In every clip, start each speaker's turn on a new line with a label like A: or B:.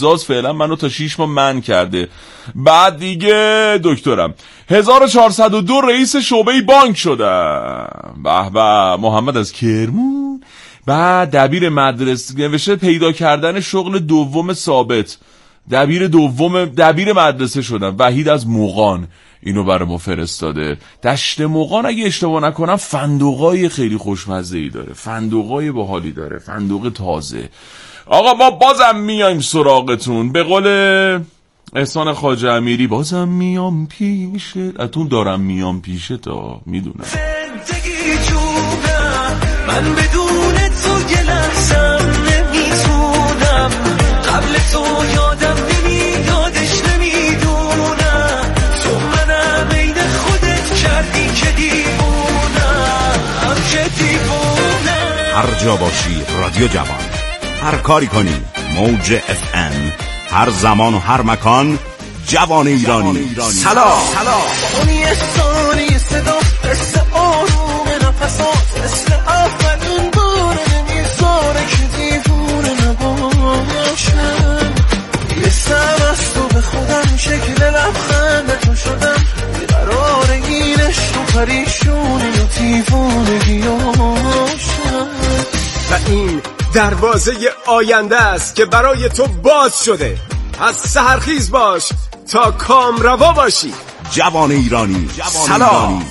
A: بزاز فعلا منو تا 6 ماه من کرده. بعد دیگه دکترم 1402 رئیس شعبه بانک شدم. به به محمد از کرمون. بعد دبیر مدرسه نوشته پیدا کردن شغل دوم ثابت، دبیر مدرسه شدم. وحید از موقان اینو برای ما فرستاده. دشت موقان اگه اشتباه نکنم فندقای خیلی خوشمزه‌ای داره، فندقای باحالی داره، فندق تازه. آقا ما بازم میایم سراغتون. به قول احسان خواجه امیری بازم میام پیشت. اتون دارم میام پیشت تا میدونم
B: زندگی جونم من بدون تو یه لحظم نمیتونم. قبل تو یادم نمیدادش نمیدونم. تو منم عین خودت کردی که دیوونم که دیوونم.
C: هر جا باشی رادیو جوان، هر کاری کنی موج FM، هر زمان و هر مکان جوان ایرانی. سلام.
B: اون یه ثانیه صدا مثل آروم نفسات، مثل اولین بار نمیذاره که دیوونه نباشم. یه سر از تو به خودم شکل لبخند تو شدم. قرار اینش تو پریشونی و دیوونگی هاشم.
D: و این دروازه آینده است که برای تو باز شده. از سحرخیز باش تا کامروا باشی.
C: جوان ایرانی. سلام.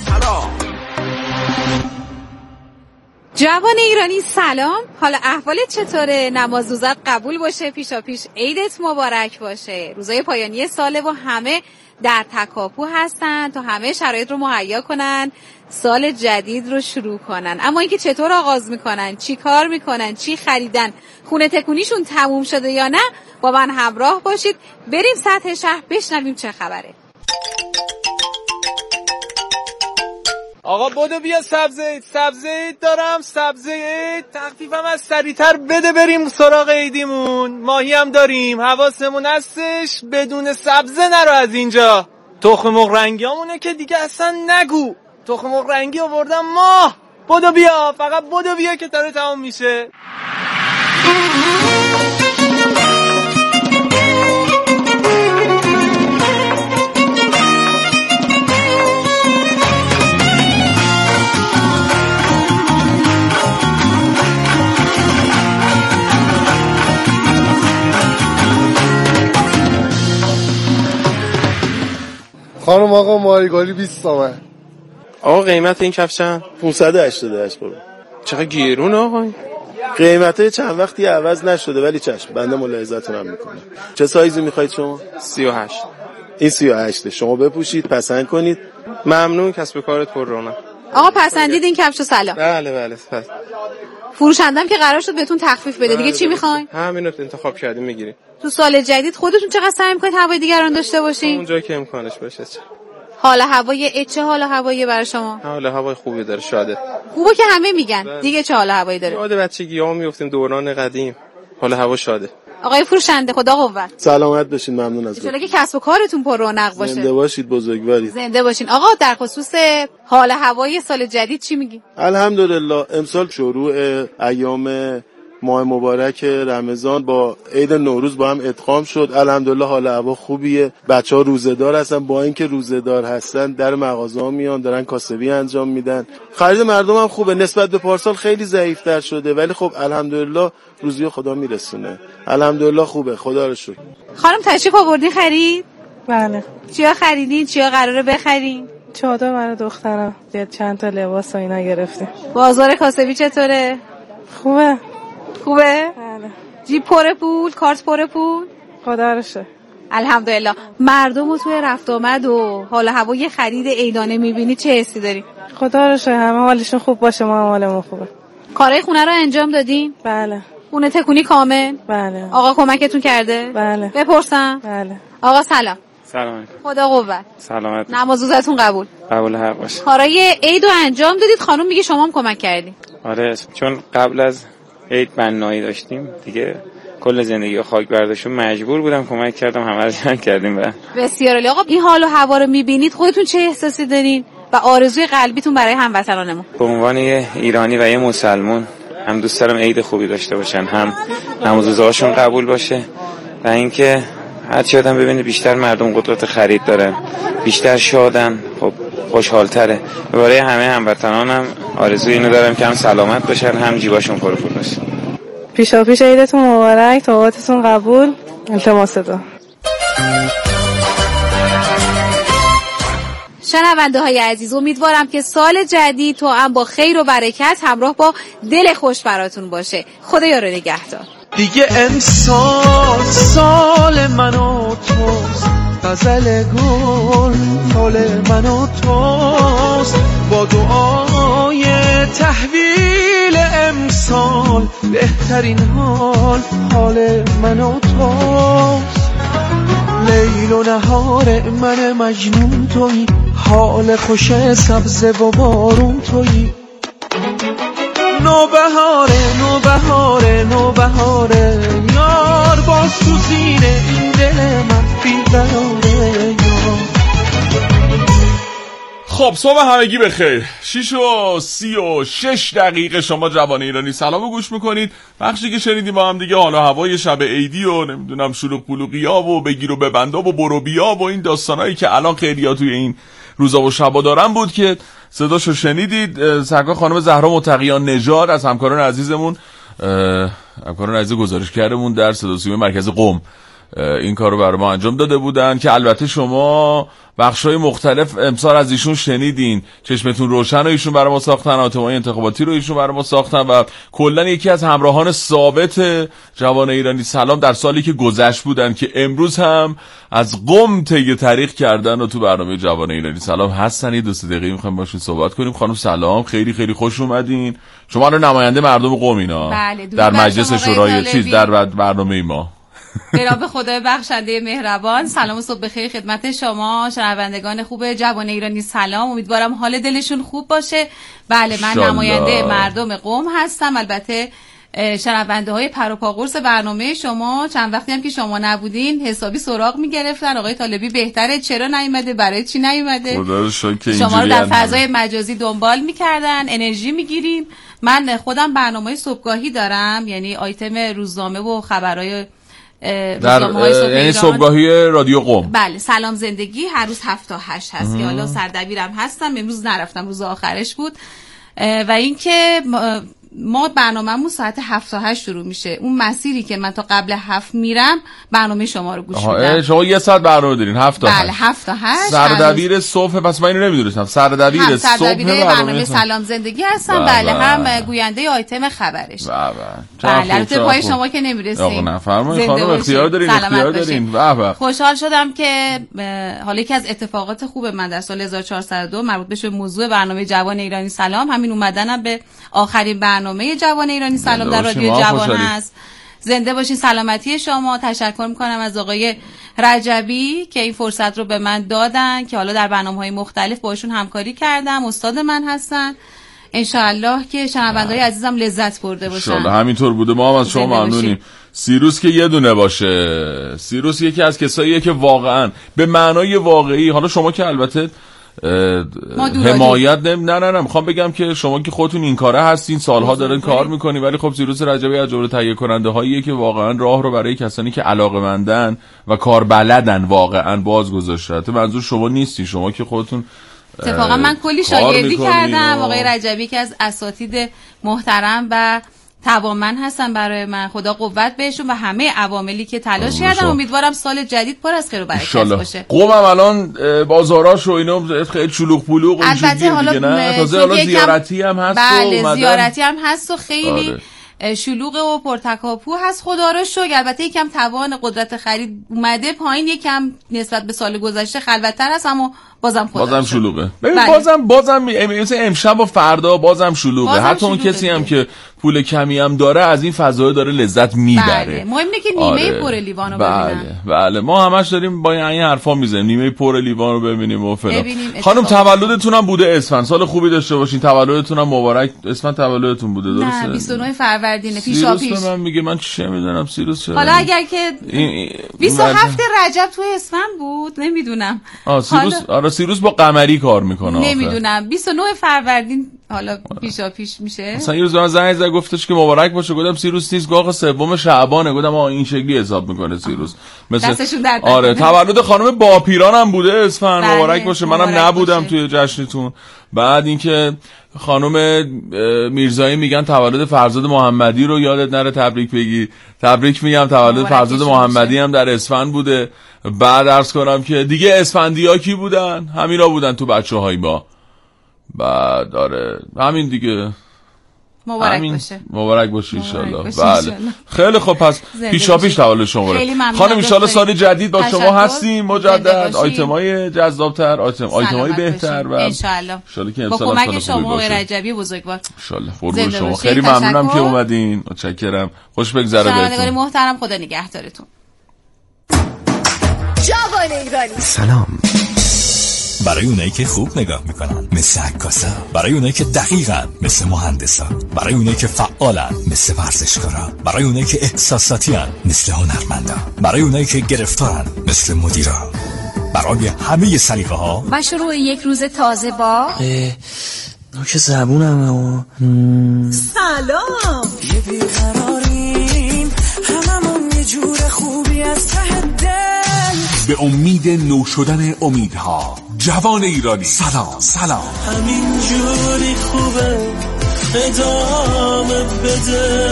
E: جوان ایرانی سلام. حالا احوالت چطوره؟ نماز روزت قبول باشه، پیشا پیش عیدت مبارک باشه. روزای پایانی ساله و همه در تکاپو هستن تا همه شرایط رو مهیا کنن سال جدید رو شروع کنن. اما اینکه چطور آغاز میکنن، چی کار میکنن، چی خریدن، خونه تکونیشون تموم شده یا نه، با من همراه باشید. بریم سطح شهر بشنویم چه خبره.
F: آقا بدو بیا سبزه دارم، سبزه تخفیفم از سریعتر بده بریم سراغ عیدیمون. ماهی هم داریم، حواسمون هستش بدون سبزه نرو از اینجا. تخم مرغ رنگی همونه که دیگه اصلا نگو. تخم مرغ رنگی آوردم ماه. بدو بیا، فقط بدو بیا که داره تمام میشه.
G: خانم آقا ماریگالی 20 تومن.
F: آقا قیمت این کفشم
G: 588 قرون.
F: چقدر گیرون آقا.
G: قیمته چند وقتی عوض نشده ولی چشم بنده ملاحظه‌تون هم میکنم. چه سایزی میخواید شما؟
F: 38.
G: این 38 شما بپوشید، پسند کنید.
F: ممنون، کسب کارت پر رونق.
E: آقا پسندید این کفشو؟ سلام.
F: بله.
E: فروشندم که قرار شد بهتون تخفیف بده. دیگه چی میخواین؟
F: همین رو انتخاب کردیم میگیریم.
E: تو سال جدید خودتون چقدر سعی میکنید هوای دیگران داشته باشین؟
F: اونجایی که امکانش باشه.
E: حال هوای چه حال هوایی برای شما؟
F: حال هوای خوبی داره، شاده.
E: خوبه که همه میگن. دیگه چه حال هوایی داره؟
F: یاد بچگی‌ها میافتیم دوران قدیم. حال هوا شاده.
E: آقای فروشنده خدا قوت.
G: سلامت باشین، ممنون از
E: لطفاً. که کسب و کارتون پر رونق باشه.
G: زنده باشید، بزرگوارید.
E: زنده باشین. آقا در خصوص حال هوای سال جدید چی میگی؟
G: الحمدلله امسال شروع ایام ماه مبارک رمضان با عید نوروز با هم ادغام شد. الحمدلله حال هوا خوبیه. بچه‌ها روزه‌دار هستن، با اینکه روزه‌دار هستن در مغازه‌ها میان دارن کاسبی انجام میدن. خرید مردم هم خوبه، نسبت به پارسال خیلی ضعیف‌تر شده ولی خب الحمدلله روزی خدا میرسونه. الحمدلله خوبه، خدا رو شکر.
E: خانم تشریف آوردین خرید؟
H: بله.
E: چیا خریدین؟ چیا قراره بخرین؟
H: چادر برای دخترم، چند تا لباس و اینا گرفتیم.
E: بازار کاسبی چطوره؟
H: خوبه.
E: بله. جیب پر پول، کارت پر پول؟
H: خدا رو شکر.
E: الحمدلله. مردم رو توی رفت آمد و حال هوای خرید عیدانه میبینی چه حسی داری؟
H: خدا رو شکر همه حالشون خوب باشه، ما هم حالمون خوبه.
E: کارهای خونه رو انجام دادین؟
H: بله.
E: خونه تکونی کامل؟
H: بله.
E: آقا کمکتون کرده؟
H: بله.
E: بپرسم؟
H: بله.
E: آقا سلام.
F: سلام.
E: خدا قوت.
F: سلامت.
E: نماز روزتون قبول.
F: قبول حق باشه.
E: کارهای عید رو انجام دادید، خانم میگه شما هم کمک کردین.
F: آره، چون قبل از عید بنایی داشتیم دیگه، کل زندگی خاک برداشتم، مجبور بودم کمک کردم، همه رو جمع کردیم.
E: بسیار عالی. آقا این حال و هوا رو میبینید خودتون چه احساسی دارین و آرزوی قلبیتون برای هموطنانمون؟
F: به عنوان یه ایرانی و یه مسلمان هم دوست دارم عید خوبی داشته باشن، هم نماز روزهاشون قبول باشه،
I: و اینکه هرچی آدم ببینه بیشتر مردم قدرت خرید دارن، بیشتر شادن، خب خوشحال‌تره. برای همه هموطنانم آرزوی اینو دارم که هم سلامت باشن هم جیباشون پر پول باشه.
H: پیشاپیش عیدتون مبارک، طاعاتتون قبول. التماس دعا.
E: شنونده های عزیز، امیدوارم که سال جدید تو هم با خیر و برکت همراه با دل خوش براتون باشه. خدا یار نگهدار.
B: دیگه امسال سال من و توست، غزل گل حال من و توست، با دعای تحویل امسال بهترین حال من و توست. لیل و نهار من مجنون تویی، حال خوش سبزه و بارون تویی. نوبهاره یار، باز تو سینه این دل من بی‌قراره یار.
A: خب صبح همگی بخیر. 6:36 شما جوان ایرانی سلامو گوش میکنید. بخشی که شنیدیم با هم دیگه حالا هوای شب عیدی و نمیدونم شلوغ پلوغیا و بگیر و ببندا و برو بیا و این داستانایی که الان خیلیا توی این روزا و شبا دارن بود که صداشو شنیدید. سرکار خانم زهرا متقیان نژاد از همکاران عزیزمون، همکاران عزیز گزارشگرمون در صدا و سیمای مرکز قم این کارو برای ما انجام داده بودن که البته شما بخشای مختلف امسال از ایشون شنیدین. چشمتون روشن رو ایشون برای ما ساختن، آتمای انتخاباتی رو ایشون برای ما ساختن و کلا یکی از همراهان ثابت جوان ایرانی سلام در سالی که گذشت بودن که امروز هم از قم طی طریق کردن و تو برنامه جوان ایرانی سلام هستن. 2 دقیقه میخوایم باشین صحبت کنیم. خانم سلام، خیلی خیلی خوش اومدین. شما رو نماینده مردم قم اینا در مجلس شورای چیز در برنامه ما.
E: جناب خدای بخشنده مهربان، سلام و صبح بخیر خدمت شما شنوندگان خوب جوان ایرانی سلام. امیدوارم حال دلشون خوب باشه. بله، من نماینده مردم قم هستم. البته شنونده های پروپاگورس برنامه شما چند وقتی هم که شما نبودین حسابی سراغ میگرفتن. آقای طالبی بهتره، چرا نیومده، برای چی نیومده، شما رو در فضای مجازی دنبال میکردن، انرژی میگیرین. من خودم برنامه صبحگاهی دارم، یعنی آیتم روزنامه و خبرهای
A: یعنی صبحگاهی رادیو قم.
E: بله، سلام زندگی هر روز 7 تا 8 هست که حالا سردبیرم هستم، امروز نرفتم، روز آخرش بود. و اینکه ما برنامه‌مون ساعت 7 تا 8 شروع میشه. اون مسیری که من تا قبل 7 میرم برنامه شما رو گوش میدم.
A: شما 1 ساعت برنامه دارین 7 تا 8.
E: بله 7 تا 8.
A: سردبیر صبح، پس من اینو نمیدونستم. سردبیر صبح
E: برنامه سلام زندگی هستم. بله، هم گوینده آیتم خبرش. بله، البته پای شما که نمیرسیم.
A: آقا نفرمایید خانم، اختیار دارین.
E: خوشحال شدم که حالا یکی از اتفاقات خوب من در سال 1402 مربوط به موضوع برنامه جوان ایرانی سلام همین اومدنم به آخرین برنامه جوان ایرانی سلام در رادیو جوان هست. زنده باشین، سلامتی شما. تشکر میکنم از آقای رجبی که این فرصت رو به من دادن که حالا در برنامه‌های مختلف باشون همکاری کردم. استاد من هستن. انشاءالله که شنونده‌های عزیزم لذت برده باشن.
A: انشاءالله همینطور بوده. ما هم از شما ممنونیم. سیروس که یه دونه باشه. سیروس یکی از کساییه که واقعا به معنای واقعی، حالا شما که البته حمایت نه میخوام بگم که شما که خودتون این کاره هستین، سالها دارین کار میکنین، ولی خب سیروس رجبی از جمله تهیه کننده هاییه که واقعا راه رو برای کسانی که علاقه‌مندن و کار بلدن واقعا باز گذاشته. منظور شما نیستی، شما که خودتون
E: اتفاقا من کلی شاگردی کردم. آقای رجبی که از اساتید محترم و توانمند هستن برای من، خدا قوت بهشون و همه عواملی که تلاش کردن. امیدوارم سال جدید پر از خیر و برکت باشه.
A: قم هم الان بازاراش و اینا خیلی شلوغ پلوغ و
E: البته حالا
A: تازه حالا زیارتی هم هست.
E: بله، زیارتی هم هست و خیلی شلوغ و پرتکاپو هست. خدا رو شکر. البته یکم توان قدرت خرید اومده پایین، یکم نسبت به سال گذشته خلوت‌تر هست، اما بازم
A: شلوغه. ببین بازم مثل امشب و فردا بازم شلوغه. حتی اون کسی هم که پول کمی هم داره از این فضا داره لذت میبره.
E: بله، مهم اینه که نیمه پر لیوانو ببینن.
A: بله ما همش داریم با این حرفا میزنیم، نیمه پر لیوانو ببینیم و فلان. خانم تولدتون هم بوده اسفند، سال خوبی داشته باشین. تولدتون هم مبارک. اسفند تولدتون بوده درسته؟
E: 29 فروردین پیشاپیش.
A: من میگه من چه میدونم سیروس چرا.
E: حالا اگر که 27 رجب توی اسفند بود نمیدونم.
A: سیروس با قمری کار میکنه.
E: نمیدونم 29 فروردین حالا پیشا پیش میشه.
A: مثلا یه روز من زنگ زد گفتش که مبارک باشه، گفتم سیروس نیست، آقا 3 شعبانه. گفتم این شکلی حساب میکنه سیروس.
E: دستشون درد
A: آره تولد خانم باپیران هم بوده اسفند. مبارک باشه. منم نبودم توی جشنتون. بعد اینکه خانم میرزایی میگن تولد فرزاد محمدی رو یادت نره تبریک بگی. تبریک میگم، تولد فرزاد محمدی هم در اسفند بوده. بعد عرض کنم که دیگه اسفندی‌ها کی بودن؟ همینا بودن تو بچه‌های ما. بعد آره همین دیگه. مبارک باشه ان شاءالله. بله خیلی خوب. پس پیشا پیش تولد شما خانم، ان شاءالله سال جدید با شما هستیم مجدد. آیتمای جذاب‌تر، آیتمای بهتر و
E: ان شاءالله که با کمک شما رجبی بزرگوار
A: ان شاءالله. قربون شما. خیلی ممنونم که اومدین. متشکرم. خوش بگذره بهتون.
E: شنوندگان محترم، خدا نگهدارتون.
J: جوان ایرانی
K: سلام. برای اونایی که خوب نگاه میکنن مثل عکاسا، برای اونایی که دقیقن مثل مهندسا، برای اونایی که فعالن مثل ورزشکارا، برای اونایی که احساساتیان مثل هنرمندا، برای اونایی که گرفتارن مثل مدیرا، برای همه سلیقه ها
J: و شروع یک روز تازه با
B: نوک زبونم
J: سلام.
B: یه بیقراریم هممون یه جور خوبی از ته دل،
K: به امید نو شدن امیدها. جوان ایرانی سلام.
B: همین جوری خوبه ادامه بده،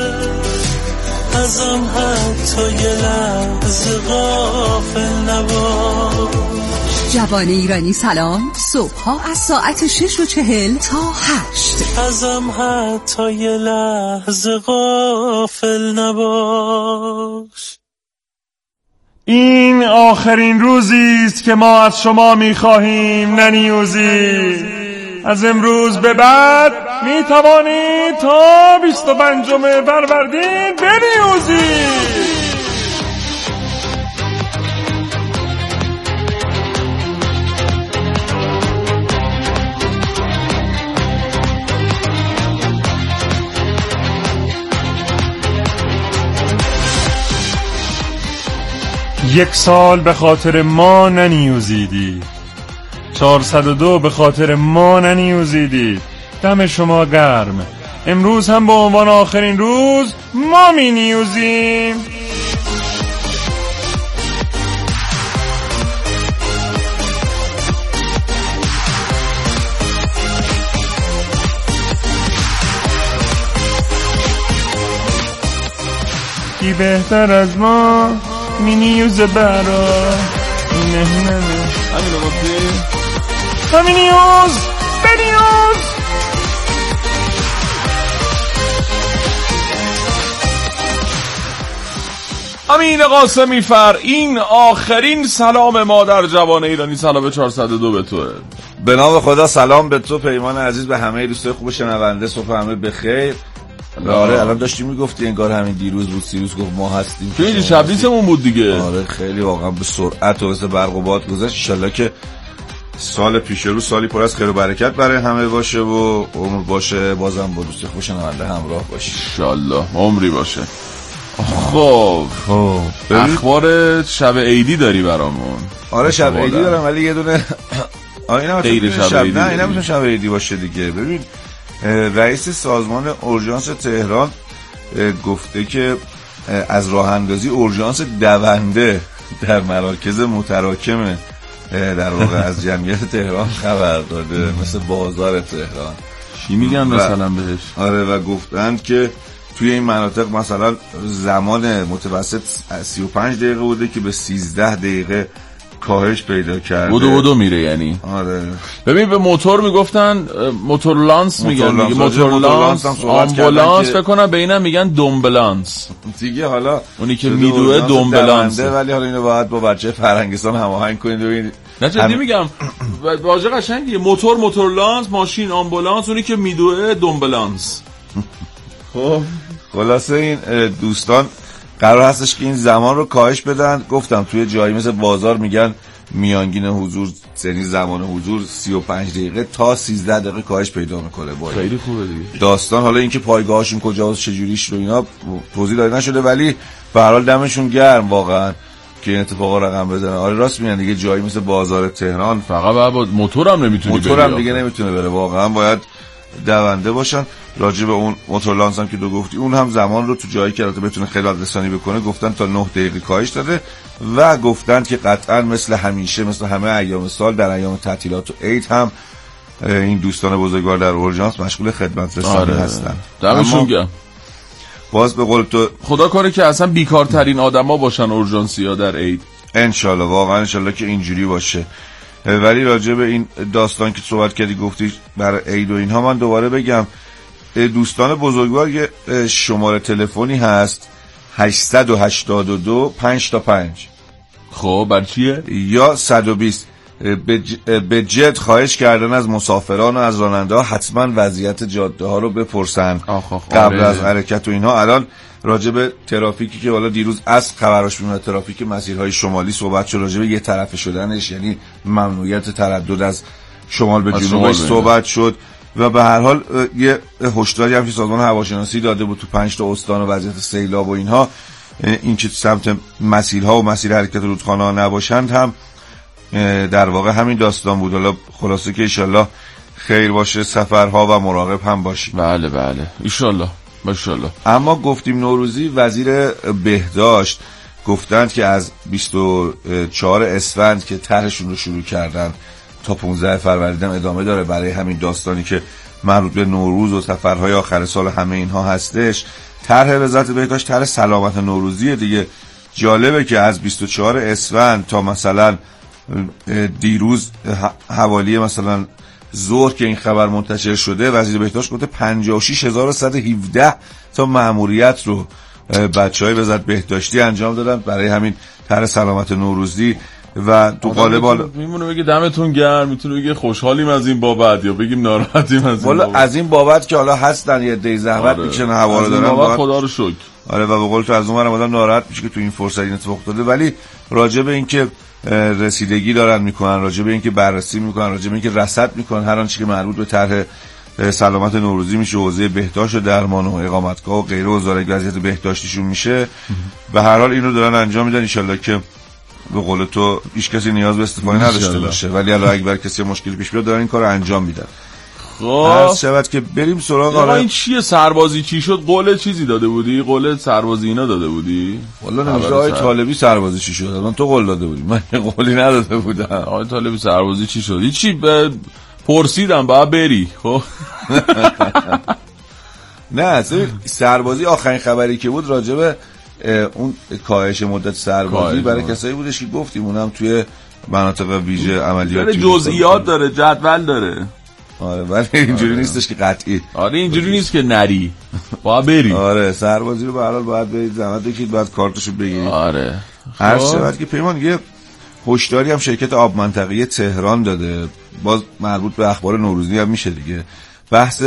B: ازم حتی یه لحظه غافل نباش.
J: جوان ایرانی سلام، صبحها از ساعت 6:40 تا 8.
B: ازم حتی یه لحظه غافل نباش.
F: این آخرین روزی است که ما از شما می‌خواهیم ننیوزید. از امروز به بعد می‌توانید تا 25 فروردین بنیوزید. یک سال به خاطر ما ننیوزیدید. 402 به خاطر ما ننیوزیدید. دم شما گرم. امروز هم به عنوان آخرین روز ما می نیوزیم. کی بهتر از ما مینیوز برا
A: همین رو گفتی؟
F: همینیوز بنیوز.
A: امین قاسمی فر، این آخرین سلام ما در جوان ایرانی. سلام 402 به توه.
L: به نام خدا. سلام به تو پیمان عزیز، به همه دوستای خوب شنونده. صبح همه بخیر. آره الان داشتی میگفتی انگار همین دیروز بود، سیروس گفت ما هستیم
A: که این شبیسمون بود دیگه.
L: آره خیلی واقعا به سرعت و مثل برق و باد گذشت. انشالله که سال پیش رو سالی پر از خیر و برکت برای همه باشه و عمر باشه، بازم با دوست خوب شنونده همراه باشی
A: انشالله، عمری باشه. خب اخبار شب عیدی داری برامون؟
L: آره شب عیدی دارم، ولی یه دونه
A: غیر شب عیدی.
L: نه اینا میتونه شب عیدی باشه دیگه. ببین رئیس سازمان اورژانس تهران گفته که از راه اندازی اورژانس دونده در مراکز متراکم در واقع از جمعیت تهران خبر داده، مثل بازار تهران.
A: چی میگن مثلا بهش؟
L: آره و گفتند که توی این مناطق مثلا زمان متوسط 35 دقیقه بوده که به 13 دقیقه کاهش پیدا کرده.
A: بودو میره یعنی.
L: آره
A: ببین به موتور میگفتن موتورلانس میگن دیگه. موتورلانس آمبولانس فکر کنم به اینم میگن دومبلانس
L: دیگه. حالا
A: اونی که میدوه دومبلانس،
L: ولی حالا اینو باید با بچه فرنگستان هماهنگ کنید ببینید.
A: نه جدی میگم واژه قشنگیه. موتور موتورلانس، ماشین آمبولانس، اونی که میدوه دومبلانس.
L: خب خلاصه این دوستان قرار هستش که این زمان رو کاهش بدن. گفتم توی جایی مثل بازار میگن میانگین حضور، یعنی زمان حضور 35 دقیقه تا 13 دقیقه کاهش پیدا میکنه.
A: خیلی خوبه دیگه
L: داستان. حالا اینکه پایگاهاشون کجاست چجوریش رو اینا توضیح داده نشده، ولی به هر حال دمشون گرم واقعا که این اتفاقا رقم بزنه. آره راست میگن دیگه، جایی مثل بازار تهران
A: فقط با موتورم نمیتونه
L: موتورم دیگه نمیتونه بره. واقعا باید دونده باشن. راجع به اون موتورلانس هم که دو گفتی، اون هم زمان رو تو جایی که البته بتونه خلال رسانی بکنه گفتن تا 9 دقیقه کاهش داده و گفتن که قطعا مثل همیشه مثل همه ایام سال در ایام تعطیلات و عید هم این دوستان بزرگوار در اورژانس مشغول خدمت رسانی هستن.
A: دمشون گرم.
L: باز به قول تو
A: خدا کنه که اصلا بیکارترین آدما باشن اورژانسیا در عید.
L: انشالله، واقعا انشالله که اینجوری باشه. ولی راجع به این داستان که صحبت کردی گفتی برای عید و اینها، من دوباره بگم دوستان بزرگوار یه شماره تلفنی هست 882 5 تا 5.
A: خب برای چیه؟
L: یا 120. به جد خواهش کردن از مسافران و از راننده ها حتما وضعیت جاده ها رو بپرسن قبل از حرکت و اینها. الان راجع به ترافیکی که حالا دیروز از خبراش میاد، ترافیک مسیرهای شمالی صحبت شد، راجع به یه طرفه شدنش، یعنی ممنوعیت تردد از شمال به جنوبش صحبت شد و به هر حال یه هشداری هم که سازمان هواشناسی داده بود تو 5 تا استان و وضعیت سیلاب و اینها، این که سمت مسیرها و مسیر حرکت رودخانه ها نباشند هم در واقع همین داستان بود. حالا خلاصه که انشالله خیر باشه، سفرها و مراقب هم باشیم.
A: بله بله انشالله ماشاءالله.
L: اما گفتیم نوروزی، وزیر بهداشت گفتند که از 24 اسفند که طرحشون رو شروع کردن تا 15 فروردین ادامه داره برای همین داستانی که مربوط به نوروز و سفرهای آخر سال همه اینها هستش. طرح وزارت بهداشت طرح سلامت نوروزیه دیگه. جالبه که از 24 اسفند تا مثلا دیروز حوالی مثلا ظهر که این خبر منتشر شده، وزیر بهداشت گفته 56117 تا مأموریت رو بچهای وزارت بهداشتی انجام دادن برای همین طرح سلامت نوروزی و تو قالب حالا
A: میمونه بگه دمتون گرم، میتونه بگه خوشحالیم از این بابت یا بگیم ناراحتیم از این بابت.
L: از این بابت که حالا هستن یه دی زحمت میکشن هوا رو دارن،
A: بابت خدا رو شکر.
L: آره و به قول تو از اون ورم آدم ناراحت میشه که تو این فرصت این اتفاق افتاده، ولی راجع به این که رسیدگی دارن میکنن، راجع به این که بررسی میکنن، راجع به این که رصد میکنن هر آنچه که مربوط به طرح سلامت نوروزی میشه، حوزه بهداشت و درمان و اقامتگاه و غیره و وزارت وضعیت بهداشتیشون میشه، به هر حال اینو دارن انجام میدن. ان شاءالله که به قول تو هیچ کسی نیاز به استفاده نداشته باشه، ولی الان اگه کسی مشکلی پیش بیاد دارن این کارو انجام میدن.
A: خب
L: شاید که بریم سراغ
A: این چیه سربازی چی شد؟ قول چیزی داده بودی؟ قول سربازی اینا داده بودی؟
L: والله نمیشه آقای طالبی سربازی چی شد؟ من تو قول داده بودی، من قولی نداده بودم.
A: آقای طالبی سربازی چی شد؟ هیچی پرسیدم باید بری. خب
L: نه سربازی آخرین خبری که بود راجبه اون کاهش مدت سربازی برای کسایی بودش که گفتیم اونم توی مناطق ویژه عملیاتی
A: جزئیات داره، جدول داره.
L: آره ولی اینجوری نیستش که قطعی.
A: آره اینجوری نیست که نری باید بری.
L: آره سربازی رو به هر حال باید برید، زحمت بکشید، باید کارتشو بگیرید.
A: آره
L: هر شود که پیمان یه هشداری هم شرکت آب منطقه‌ای تهران داده، باز مربوط به اخبار نوروزی هم میشه دیگه. بحث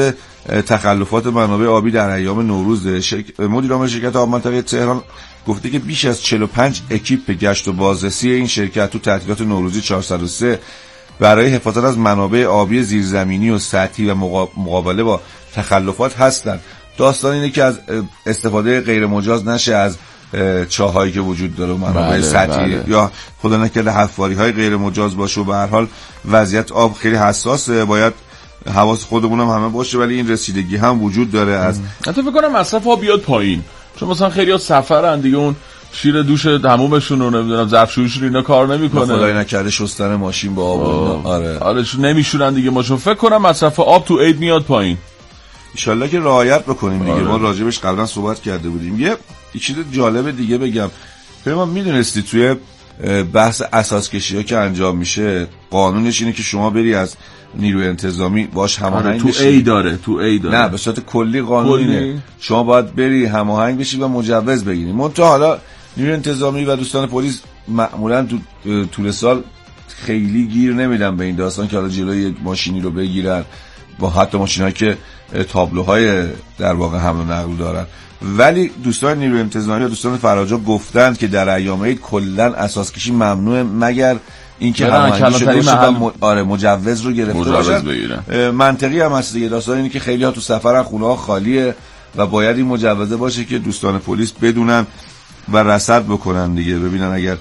L: تخلفات منابع آبی در ایام نوروز. مدیر عامل شرکت آب منطقه‌ای تهران گفته که بیش از 45 اکیپ گشت و بازرسی این شرکت تو تعطیلات نوروزی 403 برای حفاظت از منابع آبی زیرزمینی و سطحی و مقابله با تخلفات هستند. داستان اینه که از استفاده غیر مجاز نشه از چاهایی که وجود داره، منابع سطحی یا خدا نکرده حفاری‌های غیر مجاز باشه و به هر حال وضعیت آب خیلی حساسه، باید حواس خودمون هم همه باشه، ولی این رسیدگی هم وجود داره. از
A: حتی فکر کنم مصرف آب بیاد پایین، چون مثلا خیلی‌ها سفرن دیگه، اون شیر دوش حمومشون رو نمیدونم ظرفشوییشون اینا کار نمیکنه،
L: خدای نکرده شستن ماشین با آب.
A: آره چون نمیشورن دیگه ماشین. فکر کنم مصرف آب تو عید میاد پایین.
L: ان شاءالله که رعایت بکنیم دیگه. ما راجبش قبلا صحبت کرده بودیم. یه چیز جالب دیگه بگم، ما میدونستی توی بحث اساس کشی‌ها که انجام میشه قانونش اینه که شما بری از نیروی انتظامی باش هماهنگ بشی.
A: تو ای داره
L: نه به صورت کلی قانون اینه شما باید بری هماهنگ بشی و مجوز بگیری. منتها حالا نیروی انتظامی و دوستان پلیس معمولا تو طول سال خیلی گیر نمیدن به این داستان که حالا جلوی ماشینی رو بگیرن، با حتی ماشینایی که تابلوهای در واقع حمل و نقل دارن. ولی دوستان نیروی انتظامی و دوستان فراجا گفتند که در ایام عید کلا اساس کشی ممنوعه مگر اینکه هماهنگی شده باشه و مجوز رو گرفته باشن. منطقی هم هست دیگه. داستان اینه که خیلی ها تو سفرن، خونه ها خالیه و باید این مجوزه باشه که دوستان پلیس بدونن و رصد بکنن دیگه، ببینن اگر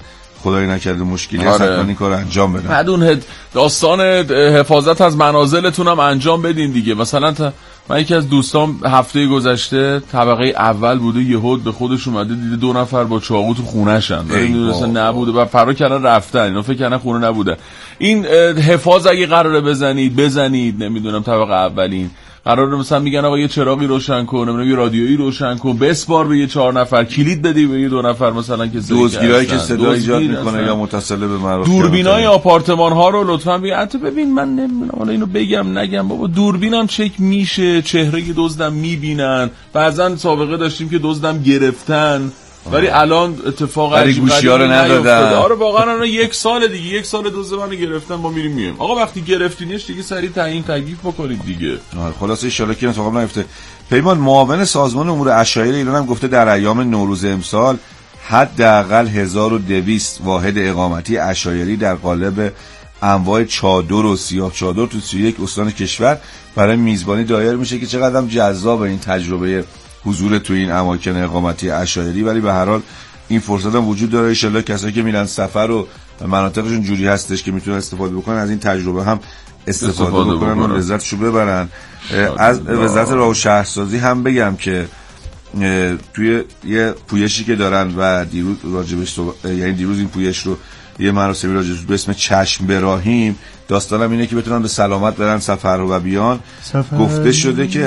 L: خدای نکرده مشکلی هست حتما این کار انجام بدن.
A: بعد داستان حفاظت از منازلتون هم انجام بدین دیگه. مثلا من یکی از دوستام هفته گذشته طبقه اول بوده، یهو به خودش اومده دیده 2 نفر با چاقو تو خونه‌شن، میدونستن نبوده و فرار کردن رفتن، اینا فکر کردن خونه نبوده. این حفاظ اگه قراره بزنید نمیدونم طبقه اولین قراره مثلا میگن آقا یه چراغی روشن کن، نمیدونم یه رادیویی روشن کن، بسپار به یه 4 نفر، کلید بدی به یه 2 نفر مثلا که
L: دزدگیرایی که صدا ایجاد میکنه یا متصل به مرافق،
A: دوربینای آپارتمان ها رو لطفا بگید. حتی ببین من نمیدونم حالا اینو بگم نگم، بابا دوربینم چک میشه، چهره دزدم میبینن، بعضن سابقه داشتیم که دزدم گرفتن ولی الان اتفاق عجیب
L: گوشی‌ها رو ندادن.
A: آره واقعا الان 1 سال دیگه 1 سال دزد منو گرفتن، ما میریم. آقا وقتی گرفتینش دیگه سریع تعیین تکلیف بکنید دیگه.
L: خلاصه ان شاءالله که اتفاق نیفته. پیمان معاون سازمان امور عشایر ایران هم گفته در ایام نوروز امسال حداقل 1200 واحد اقامتی عشایری در قالب انواع چادر و سیاه چادر تو 31 استان کشور برای میزبانی دایر میشه که چقدر هم جذاب این تجربه حضور تو این اماکن اقامتی عشایری. ولی به هر حال این فرصت هم وجود داره، ان شاءالله کسایی که میرن سفر و مناطقشون جوری هستش که میتونن استفاده بکنن از این تجربه هم استفاده بکنن و لذتشو ببرن. از وزارت راه و شهرسازی هم بگم که توی یه پویشی که دارن و دیروز راجبش یعنی دیروز این پویش رو یه مراسمی راجبش به اسم چشم براهیم، داستانم اینه که بتونن به سلامت برن سفر و بیان. گفته شده که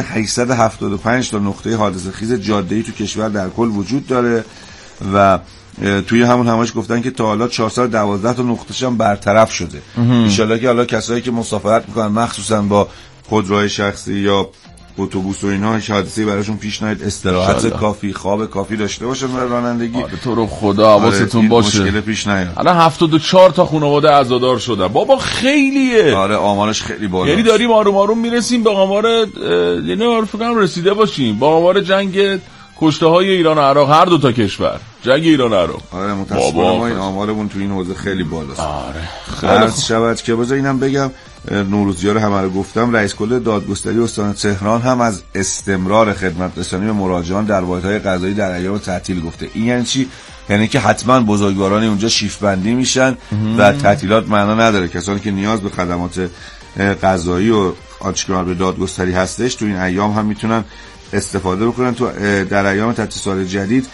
L: 875 تا نقطه حادثه خیز جاده‌ای تو کشور در کل وجود داره و توی همون همایش گفتن که تا حالا 412 تا نقطه‌ش هم برطرف شده. ان شاءالله که حالا کسایی که مسافرت میکنن مخصوصا با خودروهای شخصی یا اتوبوس و اینا حادثه‌ای براشون پیش نیاد، استراحت کافی، خواب کافی داشته باشن برای رانندگی.
A: تو رو خدا حواستون باشه
L: مشکل پیش نیاد.
A: الان 74 تا خانواده عزادار شدن بابا، خیلیه.
L: آره آمارش خیلی بالاست.
A: یعنی داریم آروم آروم میرسیم به آمار، یعنی فکر کنم رسیده باشیم با آمار جنگ کشته های ایران و عراق، هر دو تا کشور جنگ ایران و عراق.
L: آره متاسفانه ما این آمارمون تو این حوزه خیلی بالاست.
A: آره
L: خیلی شبت که بذار اینم بگم، نوروزی رو همه رو گفتم، رئیس کل دادگستری استان تهران هم از استمرار خدمت رسانی به مراجعان در واحدهای قضایی در ایام تعطیل گفته. این یعنی چی؟ یعنی که حتما بزرگواران اونجا شیفت بندی میشن و تعطیلات معنا نداره. کسانی که نیاز به خدمات قضایی و آنچه به دادگستری هستش تو این ایام هم میتونن استفاده بکنن. تو در ایام تعطیل سال جدید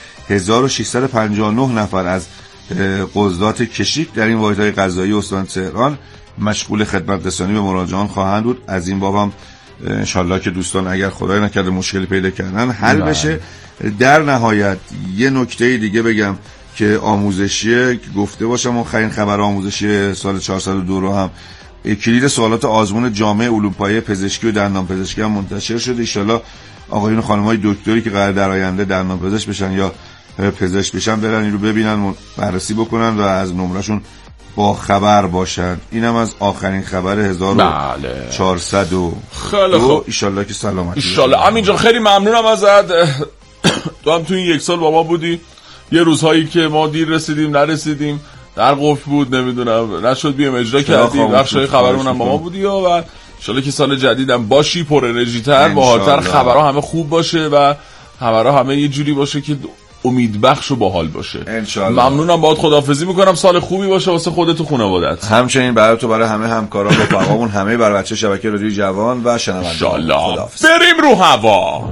L: 1659 نفر از قضات کشیک در این واحدهای قضایی استان تهران مشغول خدمت رسانی به مراجعان خواهند بود. از این باب هم انشالله که دوستان اگر خدای نکرده مشکلی پیدا کردن حل بشه. در نهایت یه نکته دیگه بگم که آموزشیه که گفته باشم، آخرین خبر آموزشی سال 402 رو هم کلید سوالات آزمون جامعه علوم پایه پزشکی و دندان پزشکی هم منتشر شده. ان شاءالله آقایون و خانم‌های دکتری که قرار در آینده دندان پزشک بشن یا پزشک بشن برن این رو ببینن، بررسی بکنن و از نمرهشون با خبر باشن. اینم از آخرین خبر 1402.
A: خیلی خوب،
L: ان شاءالله که سلامتی.
A: ان شاءالله. همینجا خیلی ممنونم ازت. تو هم تو این 1 سال با ما بودی، یه روزهایی که ما دیر رسیدیم نرسیدیم، در قفل بود، نمیدونم نشد بیام اجرا کردیم، بخشای خبرمون هم با ما بودی و ان شاءالله که سال جدیدم باشی پر انرژی تر، باحال‌تر، خبرها همه خوب باشه و خبرها همه یه جوری باشه که امید بخش و باحال باشه.
L: انشالله.
A: ممنونم، باهات خداحافظی میکنم. سال خوبی باشه واسه خودت و خانواده‌ات.
L: همچنین برای تو، برای همه همکاران و رفقامون، همه برای بچه شبکه رادیو جوان و شنوندگان.
A: انشالله. بریم رو هوا.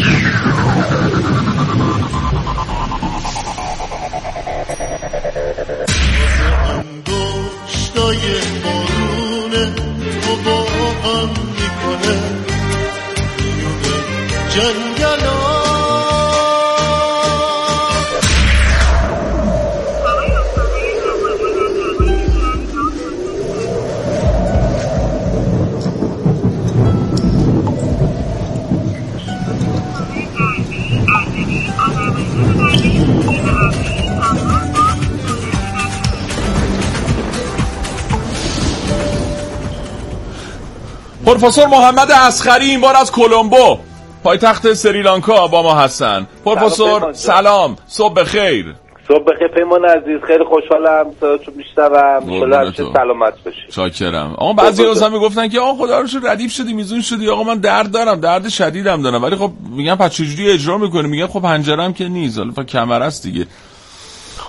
A: پروفسور محمد اصغری این بار از کلمبو پایتخت سریلانکا با ما هستن. پروفسور سلام، صبح بخیر.
M: صبح بخیر پیمان عزیز، خیلی خوشحالم صداتو میشنوم. ان شاءالله سلامت باشی.
A: شاکرم. آقا بعضی از هم میگفتن که آقا خدا رو شکر ردیف شدی، میزون شدی. آقا من درد دارم، درد شدیدم دارم، ولی خب میگن پس چجوری اجرا میکنی؟ میگن خب پنجره‌ام که نیست، حالا کمر است دیگه.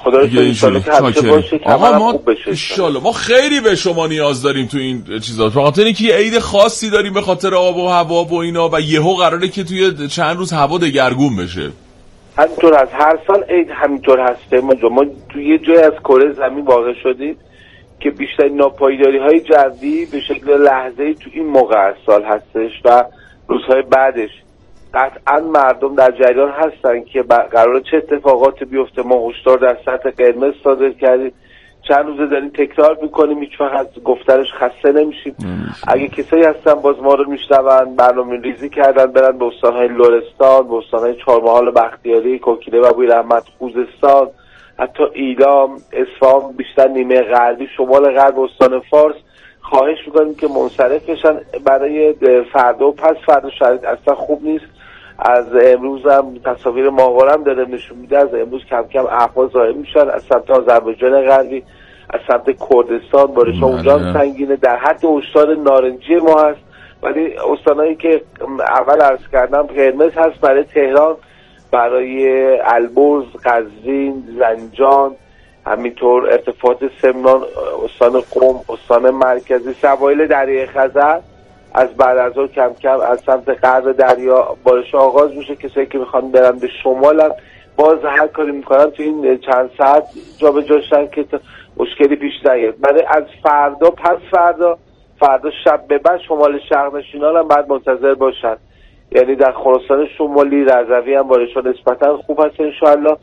M: خدا رو انشالله که همیشه باشه که
A: آقا ما
M: خوب بشه
A: انشالله. ما خیلی به شما نیاز داریم تو این چیزا، به خاطر اینکه یه عید خاصی داریم به خاطر آب و هوا و اینا و یهو قراره که توی چند روز هوا دگرگون بشه.
M: همینطور هست، هر سال عید همینطور هسته. ما توی یه جای از کره زمین واقع شدیم که بیشتر ناپایداری های جوی به شکل لحظه‌ای تو این موقع از سال هستش و روزهای بعدش. قطعا مردم در جریان هستن که قراره چه اتفاقاتی بیفته. ما هشدار در سطح قرمز صادر کردیم، چند روزه داریم تکرار میکنیم، هیچ وقت از گفتنش خسته نمیشیم. اگه کسایی هستن باز ما رو میشنون، برنامه ریزی کردن برن به استانهای لرستان، به استانهای چهارمحال بختیاری، کوکیله و بویراحمد، خوزستان، حتی ایلام، اصفهان، بیشتر نیمه غربی، شمال غرب استان فارس، خواهش میکنیم که منصرف بشن. برای فردا و پس فردا شرایط اصلا خوب نیست. از امروز هم تصاویر ماهوارم داره نشون میده، از امروز کم کم اهواز ظاهر میشن از سمت آذربایجان غربی، از سمت کردستان. بارش‌ها اونجا هم سنگینه، در حد هشدار نارنجی ما هست، ولی استانایی که اول عرض کردم قرمز هست برای تهران، برای البرز، قزوین، زنجان، همینطور ارتفاعات سمنان، استان قم، استان مرکزی، سواحل دریای خزر. از بعد از اون کم کم از سمت غرب دریا بارش آغاز میشه. کسایی که میخوان برن به شمال هم باز هر کاری میکنن تو این چند ساعت جابجا شدن که مشکلی پیش نیاد. برای از فردا پس فردا شب به بعد شمال شرق نشینان هم بعد منتظر باشن. یعنی در خراسان شمالی رضوی هم بارش‌ها نسبتا خوب هست انشاءالله.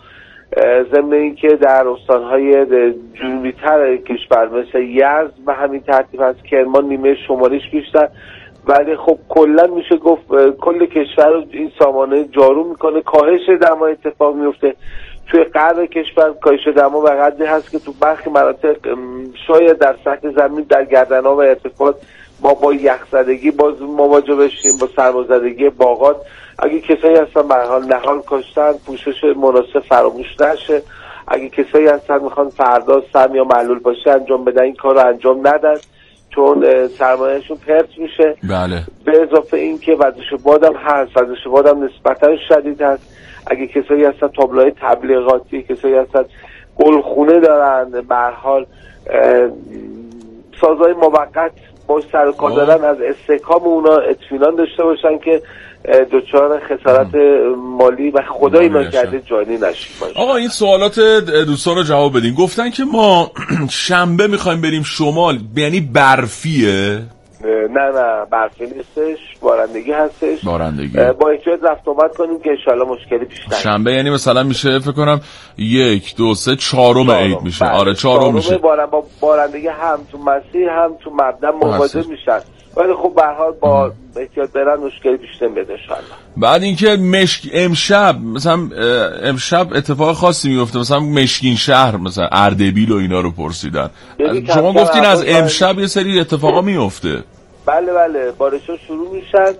M: ضمن این که در استانهای جنوبی‌تر کشور مثل یزد به همین ترتیب هست، کرمان نیمه شمالیش بیشتر. ولی خب کلا میشه گفت کل کشور رو این سامانه جارو میکنه. کاهش دما اتفاق میفته توی غرب کشور. کاهش دما به قدری هست که تو برخی مناطق شاید در سطح زمین در گردنها و ارتفاعات ما با یخزدگی باز مواجه بشیم، با سرمازدگی باغات. اگه کسایی هستن به هر حال نهال کاشتن، پوشش مناسب فراموش نشه. اگه کسایی هستن میخوان فردا سم یا معلول باشه انجام بدن، این کار رو انجام ندن چون سرمایهشون پرت میشه.
A: بله.
M: به اضافه این که وزش بادم هست، وزش بادم نسبتا شدید هست. اگه کسایی هستن تابلوهای تبلیغاتی، کسایی هستن گلخونه دارن، به هر حال سازهای موقت باش سر کار دارن، از استحکام اونا اطمینان داشته باشن که دچار خسارت مالی و خدایی نکرده جانی نشیم.
A: آقا این سوالات دوستان رو جواب بدین. گفتن که ما شنبه میخوایم بریم شمال، یعنی برفیه؟
M: نه برفی نیستش، بارندگی هستش.
A: بارندگی
M: با احتیاط رفت آمد کنیم که انشالله مشکلی پیش نیاد.
A: شنبه یعنی مثلا میشه فکر کنم 1 2 3 4 عید میشه. آره 4 میشه.
M: با بارندگی هم تو مسیر هم تو مبدا مواجه میشن، ولی خب به هر حال با احتیاط برن مشکلی پیش نمیاد ان شاء الله.
A: بعد اینکه امشب مثلا امشب اتفاق خاصی میفته، مثلا مشکین شهر مثلا اردبیل و اینا رو پرسیدن. شما گفتین از امشب یه سری اتفاقا میفته.
M: بله بارش‌ها شروع میشن،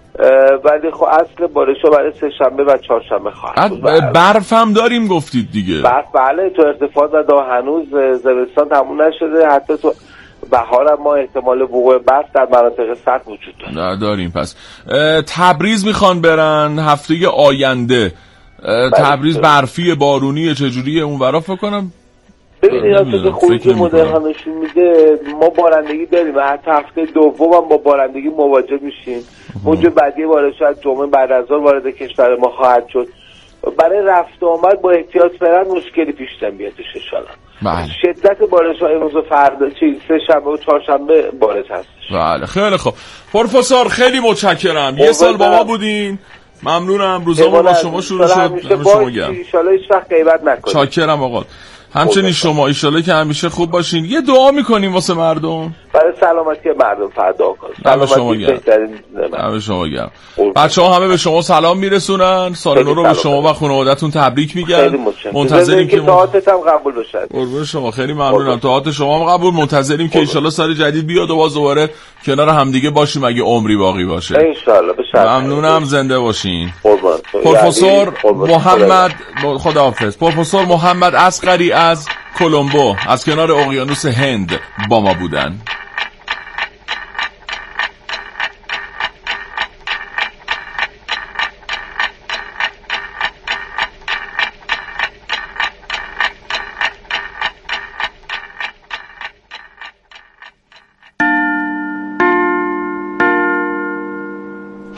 M: ولی خب اصل بارش‌ها برای سه شنبه و چهارشنبه خواهد بود.
A: برف هم داریم گفتید دیگه.
M: برف بله، تو ارتفاعات و هنوز زمستان تموم نشده، حتی تو بهار هم ما احتمال وقوع برف در مناطق سطح وجود داره.
A: داریم. پس تبریز میخوان برن هفته آینده. تبریز برفی بارونی چجوریه اونورا فکر کنم؟
M: ببینید اصلا خروج مدرها نشون میده ما بارندگی داریم، حتی هفته دوم هم با بارندگی مواجه میشیم. موج بعدی بارش از جمعه بعد از ظهر وارد کشور ما خواهد شد. برای رفت و آمد با احتیاط برن مشکلی پیش نمیادش ان شاءالله. شدت بارش ها امروز و فردا سه شنبه و چهارشنبه بارش هست.
A: بله خیلی خوب پروفسور، خیلی متشکرم. یه سال با ما بودین. ممنونم. روزامون با شما شروع شد. شما گرم.
M: ان شاءالله هیچ وقت غیبت نکنید.
A: چاکرم آقا. همچنین شما ایشاله که همیشه خوب باشین. یه دعا میکنیم واسه مردم،
M: برای سلامتی مردم فدا کنید.
A: سلامتی بهترین همه شما گرم. بچه‌ها همه به شما سلام میرسونن. سال نو رو به شما و خانواده‌تون تبریک میگن. منتظریم که
M: دعاتت هم قبول بشه.
A: قربون شما، خیلی ممنونم. دعات شما هم قبول. منتظریم که ان شاءالله سال جدید بیاد و باز دوباره کنار همدیگه باشیم اگه عمری باقی باشه.
M: ان شاءالله.
A: ممنونم. زنده باشین. پروفسور محمد خداحافظ. پروفسور محمد اصغری از کلمبو از کنار اقیانوس هند با ما بودن.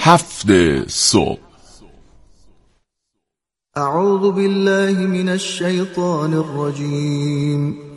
A: 7 صبح.
N: اعوذ بالله من الشیطان الرجیم.